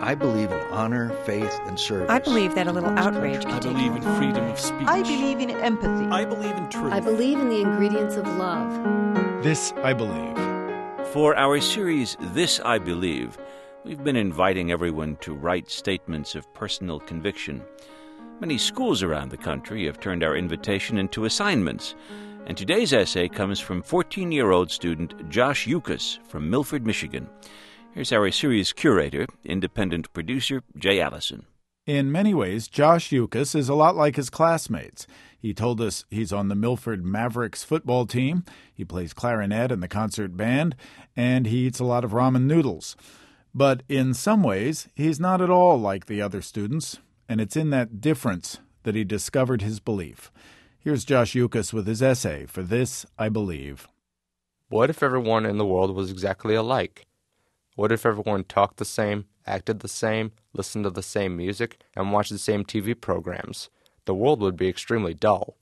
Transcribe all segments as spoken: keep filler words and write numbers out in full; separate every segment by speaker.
Speaker 1: I believe in honor, faith, and service.
Speaker 2: I believe that a little outrage can
Speaker 3: I
Speaker 2: take
Speaker 3: believe
Speaker 2: over.
Speaker 3: in freedom of speech.
Speaker 4: I believe in empathy.
Speaker 3: I believe in truth.
Speaker 5: I believe in the ingredients of love.
Speaker 6: This I believe.
Speaker 7: For our series, This I Believe, we've been inviting everyone to write statements of personal conviction. Many schools around the country have turned our invitation into assignments, and today's essay comes from fourteen-year-old student Josh Yukas from Milford, Michigan. Here's our series curator, independent producer Jay Allison.
Speaker 6: In many ways, Josh Yukas is a lot like his classmates. He told us he's on the Milford Mavericks football team, he plays clarinet in the concert band, and he eats a lot of ramen noodles. But in some ways, he's not at all like the other students, and it's in that difference that he discovered his belief. Here's Josh Yukas with his essay for This I Believe.
Speaker 8: What if everyone in the world was exactly alike? What if everyone talked the same, acted the same, listened to the same music, and watched the same T V programs? The world would be extremely dull.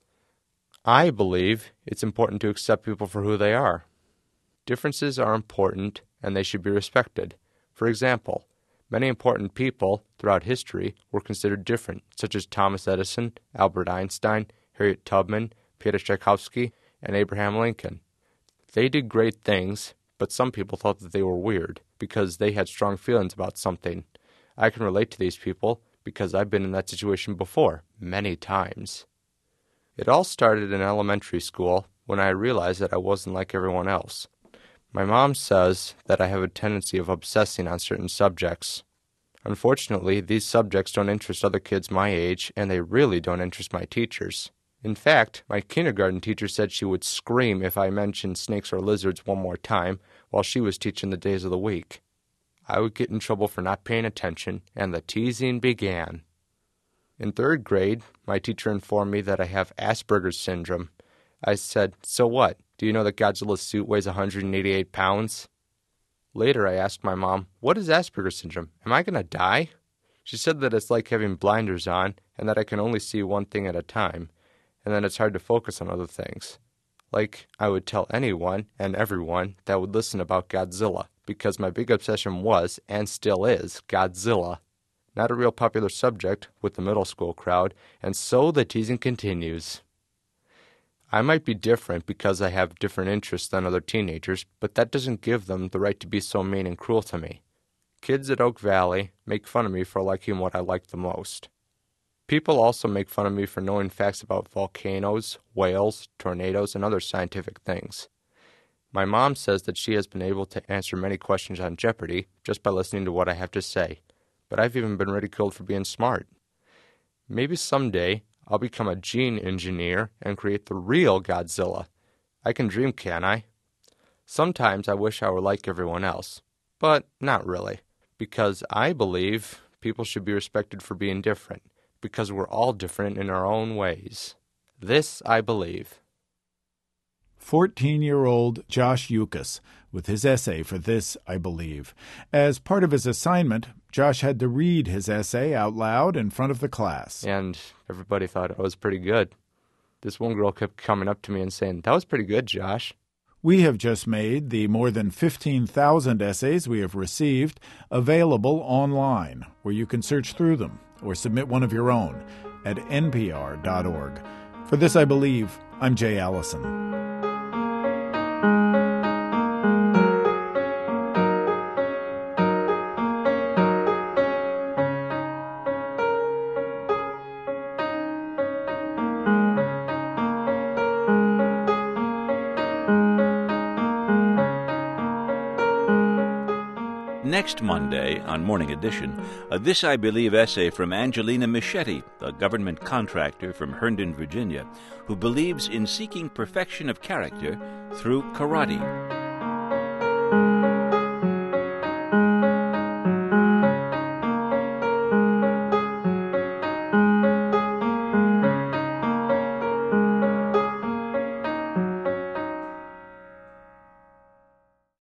Speaker 8: I believe it's important to accept people for who they are. Differences are important, and they should be respected. For example, many important people throughout history were considered different, such as Thomas Edison, Albert Einstein, Harriet Tubman, Peter Tchaikovsky, and Abraham Lincoln. They did great things, but some people thought that they were weird because they had strong feelings about something. I can relate to these people because I've been in that situation before, many times. It all started in elementary school when I realized that I wasn't like everyone else. My mom says that I have a tendency of obsessing on certain subjects. Unfortunately, these subjects don't interest other kids my age, and they really don't interest my teachers. In fact, my kindergarten teacher said she would scream if I mentioned snakes or lizards one more time while she was teaching the days of the week. I would get in trouble for not paying attention, and the teasing began. In third grade, my teacher informed me that I have Asperger's syndrome. I said, "So what? Do you know that Godzilla's suit weighs one hundred eighty-eight pounds? Later, I asked my mom, "What is Asperger's syndrome? Am I going to die?" She said that it's like having blinders on and that I can only see one thing at a time, and then it's hard to focus on other things. Like, I would tell anyone and everyone that would listen about Godzilla, because my big obsession was, and still is, Godzilla. Not a real popular subject with the middle school crowd, and so the teasing continues. I might be different because I have different interests than other teenagers, but that doesn't give them the right to be so mean and cruel to me. Kids at Oak Valley make fun of me for liking what I like the most. People also make fun of me for knowing facts about volcanoes, whales, tornadoes, and other scientific things. My mom says that she has been able to answer many questions on Jeopardy just by listening to what I have to say, but I've even been ridiculed for being smart. Maybe someday I'll become a gene engineer and create the real Godzilla. I can dream, can't I? Sometimes I wish I were like everyone else, but not really, because I believe people should be respected for being different, because we're all different in our own ways. This I believe.
Speaker 6: fourteen-year-old Josh Yukas with his essay for This I Believe. As part of his assignment, Josh had to read his essay out loud in front of the class.
Speaker 8: And everybody thought it was pretty good. This one girl kept coming up to me and saying, "That was pretty good, Josh."
Speaker 6: We have just made the more than fifteen thousand essays we have received available online, where you can search through them or submit one of your own at N P R dot org. For This I Believe, I'm Jay Allison.
Speaker 7: Next Monday, on Morning Edition, a This I Believe essay from Angelina Michetti, a government contractor from Herndon, Virginia, who believes in seeking perfection of character through karate.